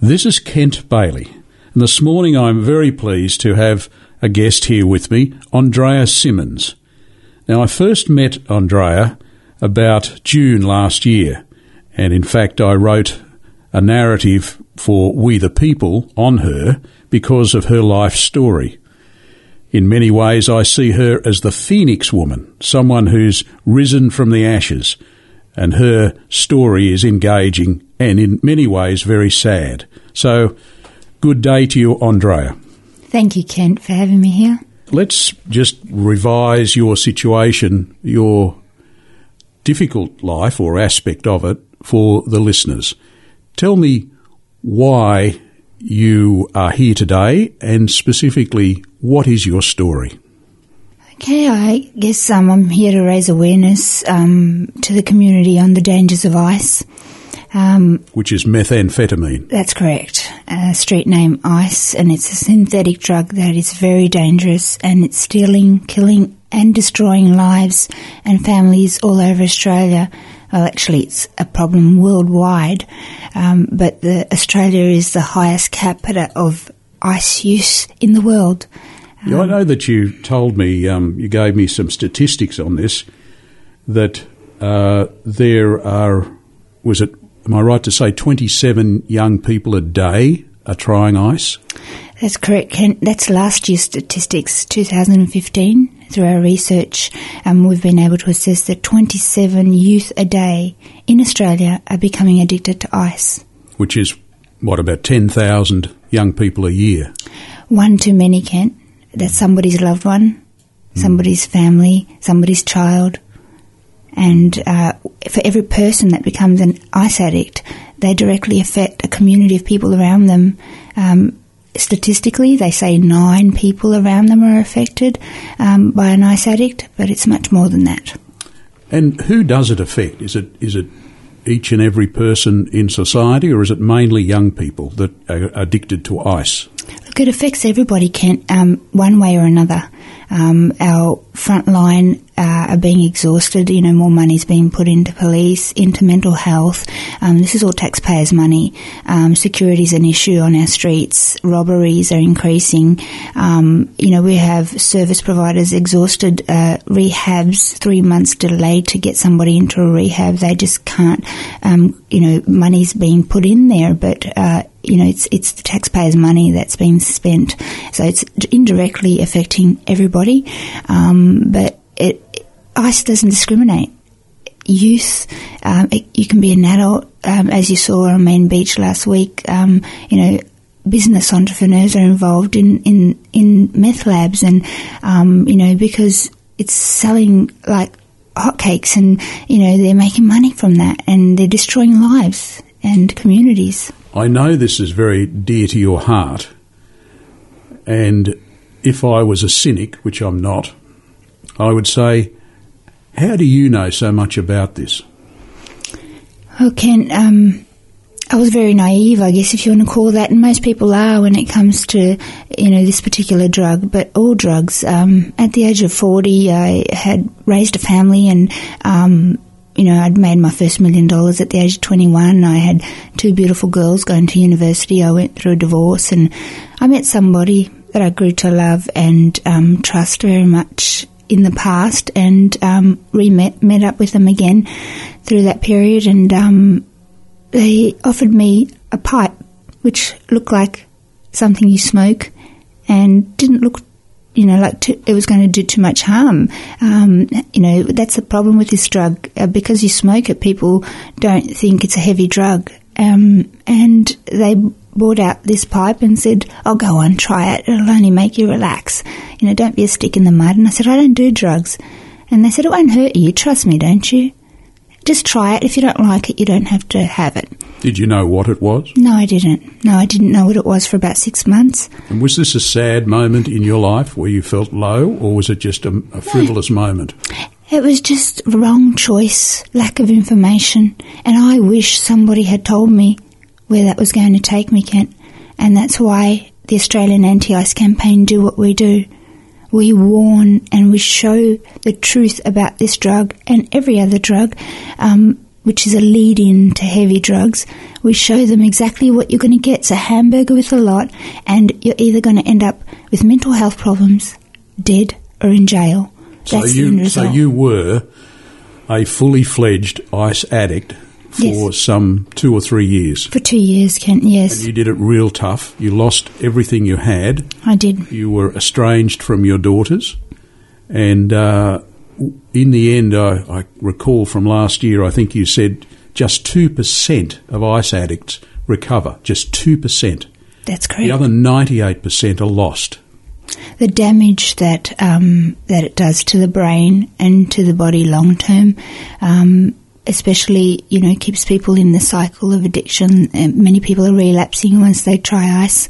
This is Kent Bailey, and this morning I'm very pleased to have a guest here with me, Andrea Simmons. Now, I first met Andrea about June last year, and in fact I wrote a narrative for We the People on her because of her life story. In many ways I see her as the Phoenix woman, someone who's risen from the ashes, and her story is engaging and in many ways very sad. So, good day to you, Andrea. Thank you, Kent, for having me here. Let's just revise your situation, your difficult life or aspect of it for the listeners. Tell me why you are here today and specifically what is your story? Okay, I guess I'm here to raise awareness to the community on the dangers of ice. Which is methamphetamine. That's correct. Street name ice, and it's a synthetic drug that is very dangerous, and it's stealing, killing and destroying lives and families all over Australia. Well, actually, it's a problem worldwide, but Australia is the highest capita of ice use in the world. I know that you told me, you gave me some statistics on this, that there are, am I right to say 27 young people a day are trying ice? That's correct, Kent. That's last year's statistics, 2015. Through our research, we've been able to assess that 27 youth a day in Australia are becoming addicted to ice. Which is, about 10,000 young people a year? One too many, Kent. That's somebody's loved one, somebody's family, somebody's child. And for every person that becomes an ice addict, they directly affect a community of people around them. Statistically, they say 9 people around them are affected by an ice addict, but it's much more than that. And who does it affect? Is it each and every person in society, or is it mainly young people that are addicted to ice? Look, it affects everybody, Kent, one way or another. Our front line are being exhausted. More money's being put into police, into mental health. This is all taxpayers' money. Security's an issue on our streets. Robberies are increasing. We have service providers exhausted. Rehabs, 3 months delayed to get somebody into a rehab. They just can't. Money's being put in there, but it's the taxpayers' money that's being spent. So it's indirectly affecting everybody. But ice doesn't discriminate. Youth, you can be an adult, as you saw on Main Beach last week. Business entrepreneurs are involved in meth labs, and because it's selling like hotcakes, and they're making money from that, and they're destroying lives and communities. I know this is very dear to your heart, and if I was a cynic, which I'm not, I would say, how do you know so much about this? Well, Ken, I was very naive, I guess, if you want to call that, and most people are when it comes to, this particular drug, but all drugs. At the age of 40, I had raised a family, and I'd made my first $1 million at the age of 21. I had 2 beautiful girls going to university. I went through a divorce, and I met somebody that I grew to love and trust very much in the past, and met up with them again through that period, and they offered me a pipe which looked like something you smoke and didn't look it was going to do too much harm. That's the problem with this drug. Because you smoke it, people don't think it's a heavy drug. And they brought out this pipe and said, "Oh, go on, try it. It'll only make you relax. Don't be a stick in the mud." And I said, "I don't do drugs." And they said, "It won't hurt you. Trust me, don't you? Just try it. If you don't like it, you don't have to have it." Did you know what it was? No, I didn't. No, I didn't know what it was for about 6 months. And was this a sad moment in your life where you felt low, or was it just a frivolous moment? It was just wrong choice, lack of information, and I wish somebody had told me where that was going to take me, Kent. And that's why the Australian Anti-Ice Campaign do what we do. We warn and we show the truth about this drug and every other drug. which is a lead-in to heavy drugs, we show them exactly what you're going to get. It's a hamburger with a lot, and you're either going to end up with mental health problems, dead, or in jail. That's the end result. So you were a fully fledged ice addict for some 2 or 3 years. For 2 years, Kent, yes. And you did it real tough. You lost everything you had. I did. You were estranged from your daughters. And in the end, I recall from last year, I think you said just 2% of ice addicts recover. Just 2%. That's correct. The other 98% are lost. The damage that it does to the brain and to the body long term, especially, keeps people in the cycle of addiction. Many people are relapsing once they try ice.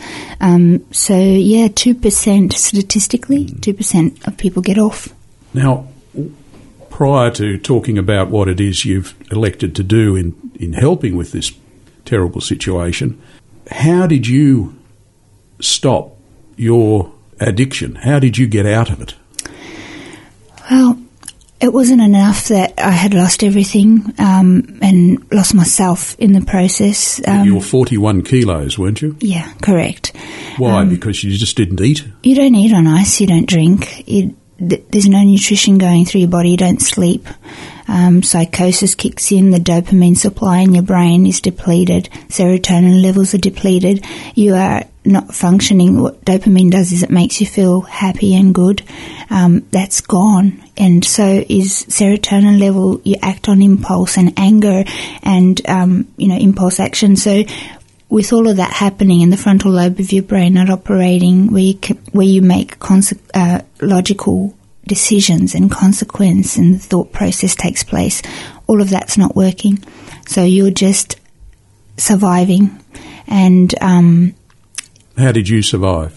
2% statistically, 2% of people get off. Now, prior to talking about what it is you've elected to do in helping with this terrible situation, how did you stop your addiction? How did you get out of it? Well, it wasn't enough that I had lost everything and lost myself in the process. You were 41 kilos, weren't you? Yeah, correct. Why? Because you just didn't eat? You don't eat on ice, you don't drink. There's no nutrition going through your body, you don't sleep. Psychosis kicks in, the dopamine supply in your brain is depleted, serotonin levels are depleted, you are not functioning. What dopamine does is it makes you feel happy and good. That's gone. And so is serotonin level. You act on impulse and anger and, impulse action. So with all of that happening in the frontal lobe of your brain not operating, where you make logical decisions and consequence and the thought process takes place, all of that's not working. So you're just surviving. And how did you survive?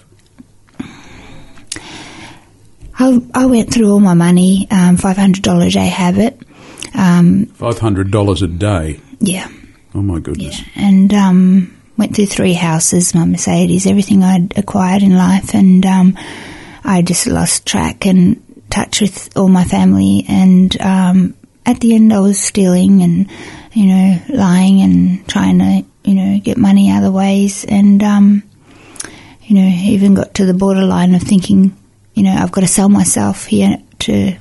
I went through all my money, $500 a day habit. $500 a day? Yeah. Oh, my goodness. Yeah. And went through 3 houses, my Mercedes, everything I'd acquired in life, and I just lost track and touch with all my family. And at the end I was stealing and, lying and trying to, get money other ways, and even got to the borderline of thinking, I've got to sell myself here to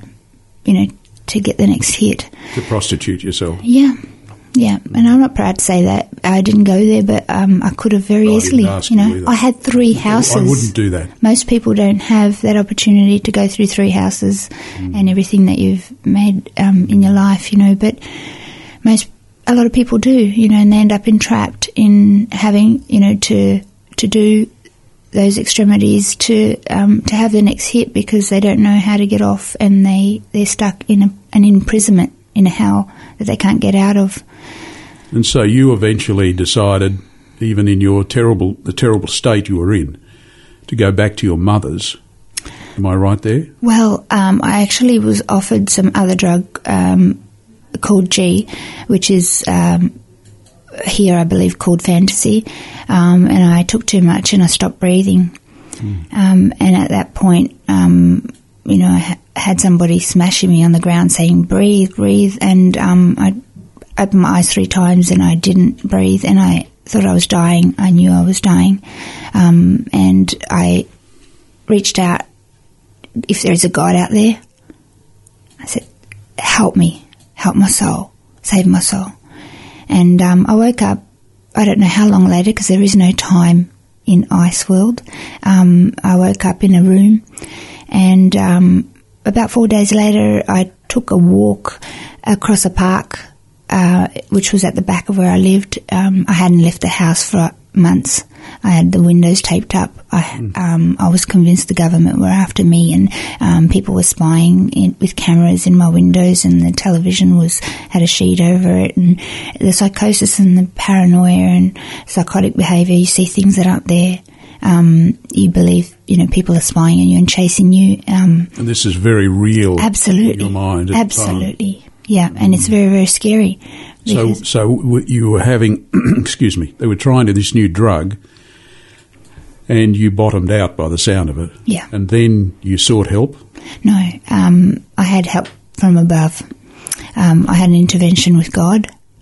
get the next hit. To prostitute yourself? Yeah. And I'm not proud to say that. I didn't go there, but I could have very easily. I had 3 houses. I wouldn't do that. Most people don't have that opportunity to go through 3 houses and everything that you've made in your life, but a lot of people do, and they end up entrapped in having, to do those extremities to have the next hit because they don't know how to get off, and they're stuck in an imprisonment in a hell that they can't get out of. And so you eventually decided, even in the terrible state you were in, to go back to your mother's. Am I right there? Well, I actually was offered some other drug called G, which is here I believe called Fantasy, and I took too much and I stopped breathing. And at that point, I had somebody smashing me on the ground saying, breathe, and I opened my eyes 3 times and I didn't breathe, and I thought I was dying. I knew I was dying, and I reached out, if there is a God out there, I said, help me, help my soul, save my soul. And I woke up, I don't know how long later, because there is no time in Ice World. I woke up in a room, and about 4 days later I took a walk across a park, which was at the back of where I lived. I hadn't left the house for months. I had the windows taped up. I was convinced the government were after me, and people were spying with cameras in my windows, and the television had a sheet over it, and the psychosis and the paranoia and psychotic behaviour. You see things that aren't there. You believe, people are spying on you and chasing you. And this is very real. Absolutely. In your mind at absolutely. The time. Yeah, and it's very, very scary. So you were having, excuse me, they were trying this new drug, and you bottomed out by the sound of it. Yeah. And then you sought help? No, I had help from above. I had an intervention with God,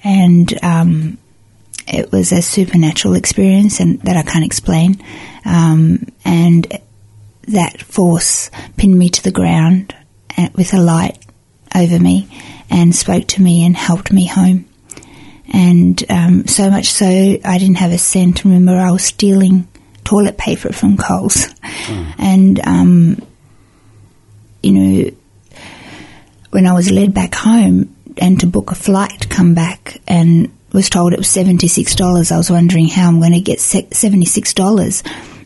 and it was a supernatural experience and that I can't explain. And that force pinned me to the ground with a light over me and spoke to me and helped me home. And so much so I didn't have a cent. Remember, I was stealing toilet paper from Coles. And, when I was led back home and to book a flight to come back and was told it was $76, I was wondering how I'm going to get $76.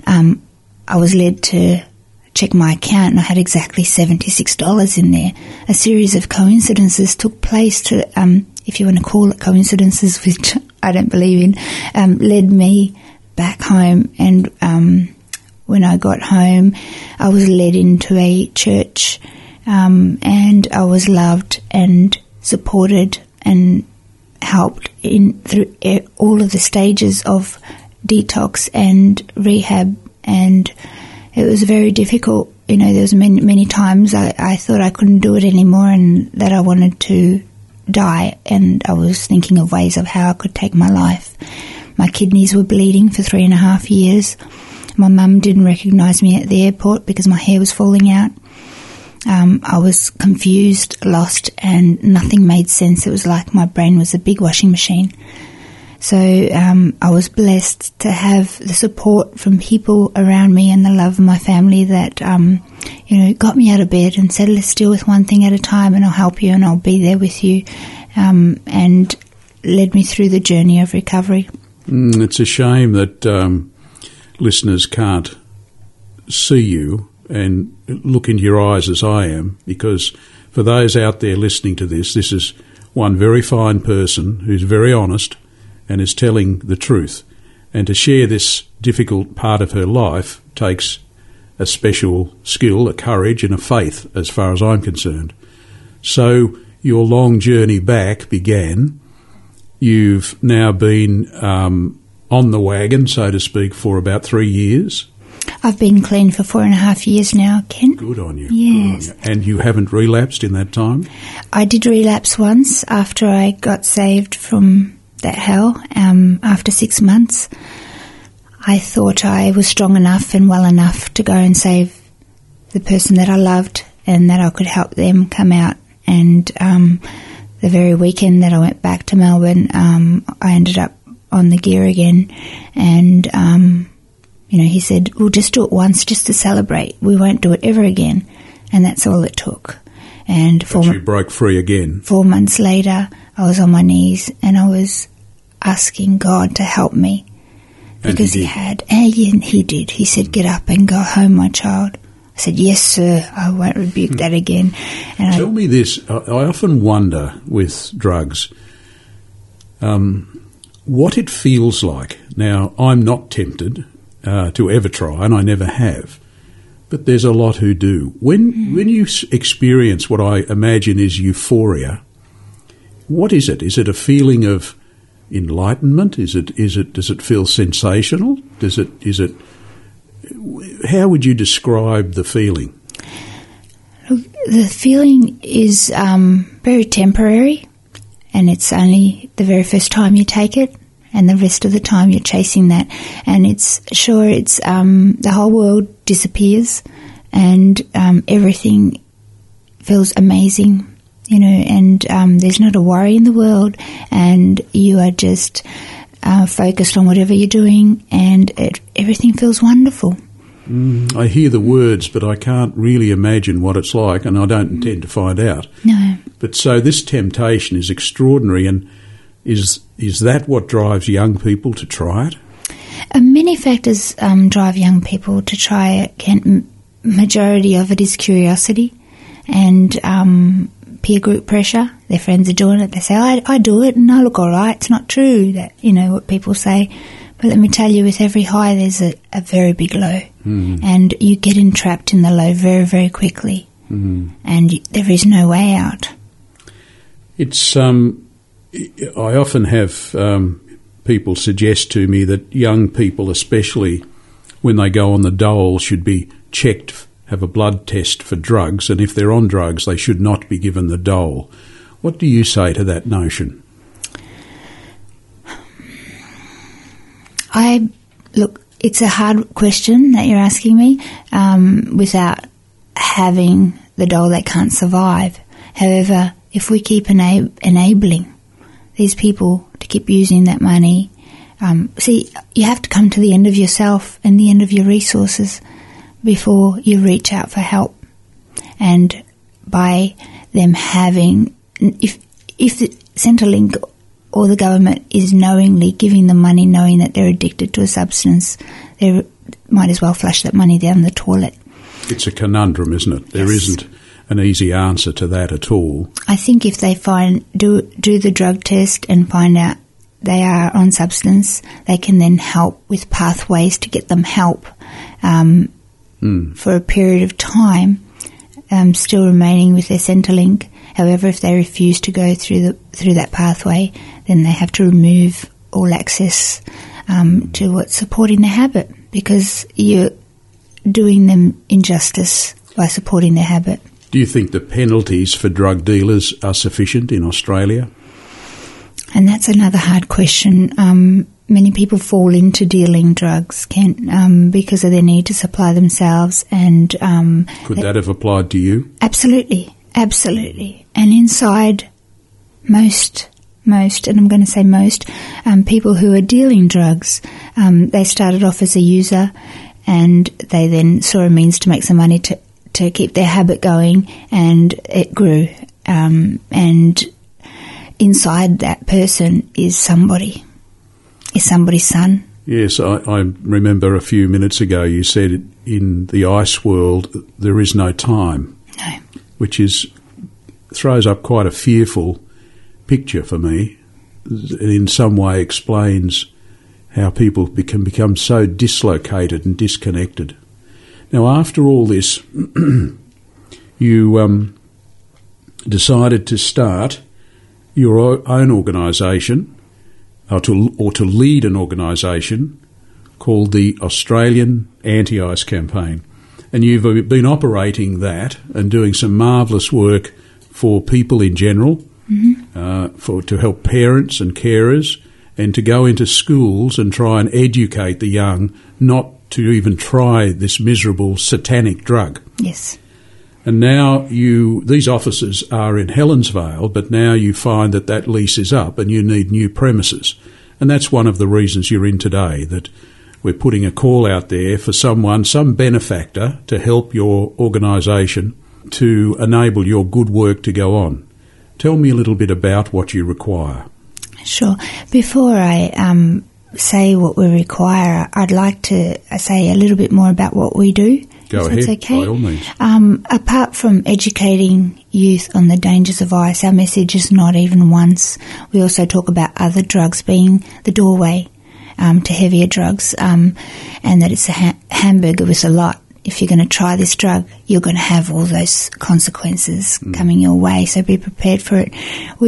I was led to check my account and I had exactly $76 in there. A series of coincidences took place to, if you want to call it coincidences, which I don't believe in, led me back home. And when I got home, I was led into a church, and I was loved and supported and helped through all of the stages of detox and rehab. And it was very difficult. There was many times I thought I couldn't do it anymore and that I wanted to die, and I was thinking of ways of how I could take my life. My kidneys were bleeding for 3.5 years. My mum didn't recognise me at the airport because my hair was falling out. I was confused, lost, and nothing made sense. It was like my brain was a big washing machine. So I was blessed to have the support from people around me and the love of my family that, got me out of bed and said, let's deal with one thing at a time and I'll help you and I'll be there with you, and led me through the journey of recovery. It's a shame that listeners can't see you and look into your eyes as I am, because for those out there listening to this is one very fine person who's very honest and is telling the truth. And to share this difficult part of her life takes a special skill, a courage and a faith as far as I'm concerned. So your long journey back began. You've now been on the wagon, so to speak, for about 3 years. I've been clean for 4.5 years now, Ken. Good on you. Yes. Good on you. And you haven't relapsed in that time? I did relapse once after I got saved from that hell. After 6 months, I thought I was strong enough and well enough to go and save the person that I loved and that I could help them come out. And the very weekend that I went back to Melbourne, I ended up on the gear again. And he said, we'll just do it once just to celebrate. We won't do it ever again. And that's all it took. And you broke free again. 4 months later, I was on my knees and I was asking God to help me. Because he had. And he did. He said, get up and go home, my child. I said, yes, sir. I won't rebuke that again. And Tell me this. I often wonder with drugs what it feels like. Now, I'm not tempted to ever try, and I never have. But there's a lot who do. When you experience what I imagine is euphoria, what is it? Is it a feeling of enlightenment? Does it feel sensational? How would you describe the feeling? The feeling is very temporary, and it's only the very first time you take it, and the rest of the time you're chasing that. And it's the whole world disappears, and everything feels amazing, and there's not a worry in the world, and you are just focused on whatever you're doing, and everything feels wonderful. I hear the words, but I can't really imagine what it's like, and I don't intend to find out. No. But so this temptation is extraordinary, and is that what drives young people to try it? Many factors drive young people to try it. Majority of it is curiosity and peer group pressure. Their friends are doing it. They say, I do it and I look all right. It's not true, that what people say. But let me tell you, with every high there's a very big low. Mm-hmm. And you get entrapped in the low very, very quickly. Mm-hmm. And there is no way out. It's I often have people suggest to me that young people, especially when they go on the dole, should be checked, have a blood test for drugs, and if they're on drugs, they should not be given the dole. What do you say to that notion? Look, it's a hard question that you're asking me. Without having the dole, they can't survive. However, if we keep enabling these people to keep using that money, you have to come to the end of yourself and the end of your resources before you reach out for help. And by them having, if the Centrelink or the government is knowingly giving them money knowing that they're addicted to a substance, they might as well flush that money down the toilet. It's a conundrum, isn't it? There isn't an easy answer to that at all. I think if they do the drug test and find out they are on substance, they can then help with pathways to get them help for a period of time, still remaining with their Centrelink. However, if they refuse to go through that pathway, then they have to remove all access to what's supporting their habit, because you're doing them injustice by supporting their habit. Do you think the penalties for drug dealers are sufficient in Australia? And that's another hard question. Many people fall into dealing drugs because of their need to supply themselves. And could that have applied to you? Absolutely. And inside most, and I'm going to say most, people who are dealing drugs, they started off as a user, and they then saw a means to make some money to keep their habit going, and it grew. And inside that person is somebody's son. Yes, I remember a few minutes ago you said in the ice world there is no time. No. Which throws up quite a fearful picture for me. It in some way explains how people can become so dislocated and disconnected. Now, after all this, you decided to start your own organisation, or to lead an organisation called the Australian Anti-Ice Campaign. And you've been operating that and doing some marvellous work for people in general, to help parents and carers, and to go into schools and try and educate the young not to even try this miserable satanic drug. Yes. And now these offices are in Helensvale, but now you find that lease is up and you need new premises. And that's one of the reasons you're in today, that we're putting a call out there for some benefactor to help your organisation to enable your good work to go on. Tell me a little bit about what you require. Sure. Before I say what we require, I'd like to say a little bit more about what we do. Go ahead, by all means. Apart from educating youth on the dangers of ice, our message is not even once. We also talk about other drugs being the doorway to heavier drugs, and that it's a hamburger with a lot. If you're going to try this drug, you're going to have all those consequences coming your way, so be prepared for it.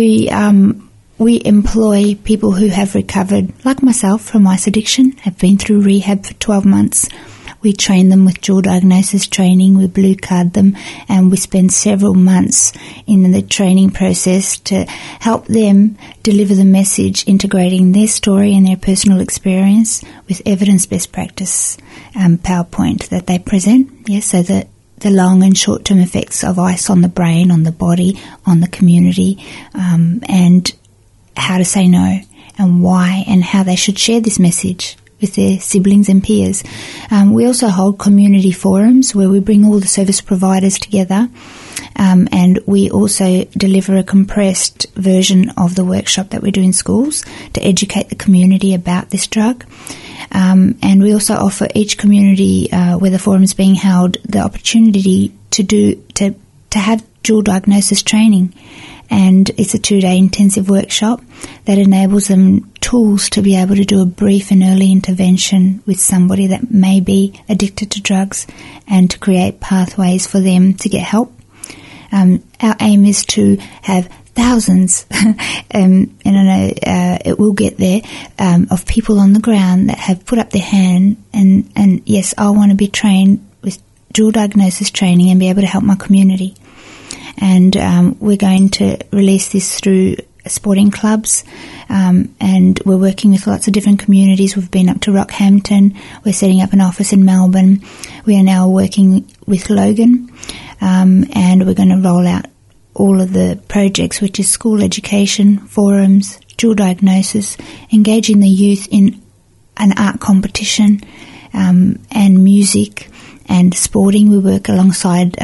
We employ people who have recovered, like myself, from ice addiction, have been through rehab for 12 months. We train them with dual diagnosis training, we blue card them, and we spend several months in the training process to help them deliver the message, integrating their story and their personal experience with evidence-based practice PowerPoint that they present, so that the long and short-term effects of ice on the brain, on the body, on the community, and how to say no and why, and how they should share this message with their siblings and peers. We also hold community forums where we bring all the service providers together, and we also deliver a compressed version of the workshop that we do in schools to educate the community about this drug. And we also offer each community where the forum is being held the opportunity to have dual diagnosis training. And it's a 2-day intensive workshop that enables them tools to be able to do a brief and early intervention with somebody that may be addicted to drugs, and to create pathways for them to get help. Our aim is to have thousands, and I know it will get there, of people on the ground that have put up their hand and yes, I want to be trained with dual diagnosis training and be able to help my community. And we're going to release this through sporting clubs, and we're working with lots of different communities. We've been up to Rockhampton. We're setting up an office in Melbourne. We are now working with Logan, and we're going to roll out all of the projects, which is school education, forums, dual diagnosis, engaging the youth in an art competition, and music and sporting. We work alongside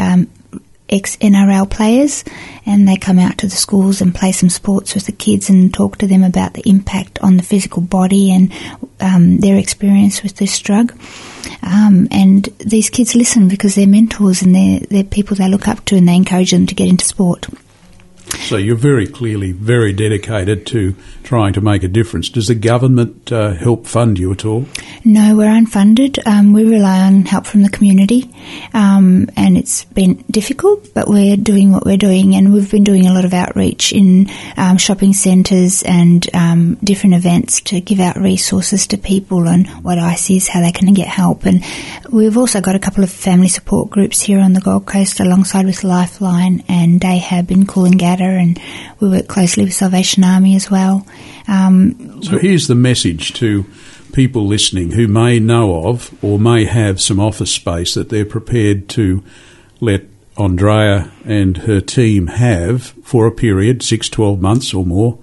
ex-NRL players, and they come out to the schools and play some sports with the kids and talk to them about the impact on the physical body and their experience with this drug. And these kids listen because they're mentors and they're people they look up to, and they encourage them to get into sport. So you're very clearly very dedicated to trying to make a difference. Does the government help fund you at all? No, we're unfunded. We rely on help from the community, and it's been difficult, but we're doing what we're doing, and we've been doing a lot of outreach in shopping centres and different events to give out resources to people on what ICE is, how they can get help. And we've also got a couple of family support groups here on the Gold Coast alongside with Lifeline and Dayhab in Coolangatta, and we work closely with Salvation Army as well. So here's the message to people listening who may know of or may have some office space that they're prepared to let Andrea and her team have for a period, 6, 12 months or more.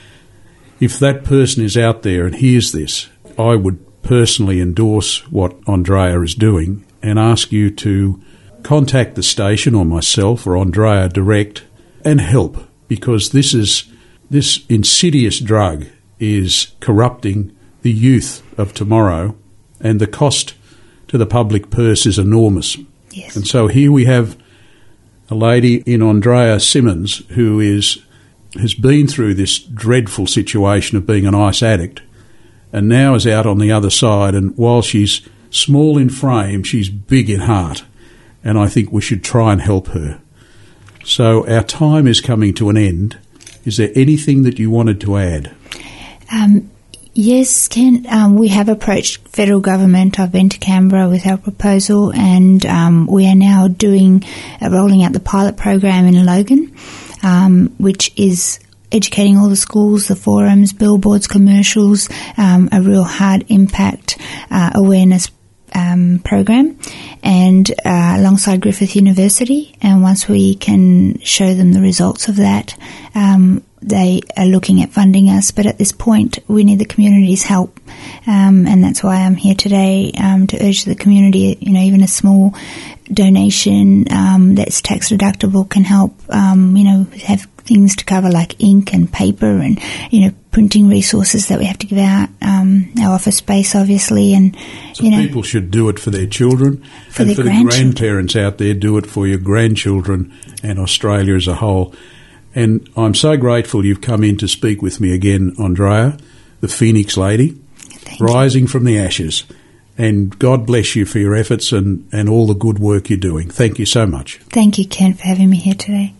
If that person is out there and hears this, I would personally endorse what Andrea is doing and ask you to contact the station or myself or Andrea direct and help, because this insidious drug is corrupting the youth of tomorrow, and the cost to the public purse is enormous. Yes. And so here we have a lady in Andrea Simmons who has been through this dreadful situation of being an ice addict and now is out on the other side, and while she's small in frame, she's big in heart, and I think we should try and help her. So our time is coming to an end. Is there anything that you wanted to add? Yes, Ken. We have approached federal government. I've been to Canberra with our proposal, and we are now rolling out the pilot program in Logan, which is educating all the schools, the forums, billboards, commercials, a real hard impact awareness program, and alongside Griffith University. And once we can show them the results of that, they are looking at funding us. But at this point, we need the community's help, and that's why I'm here today, to urge the community, even a small donation that's tax deductible can help, have things to cover like ink and paper and, printing resources that we have to give out, our office space, obviously. And, so people should do it for their children, for and their for the grandparents out there, do it for your grandchildren and Australia as a whole. And I'm so grateful you've come in to speak with me again, Andrea, the Phoenix lady, rising from the ashes. And God bless you for your efforts and all the good work you're doing. Thank you so much. Thank you, Ken, for having me here today.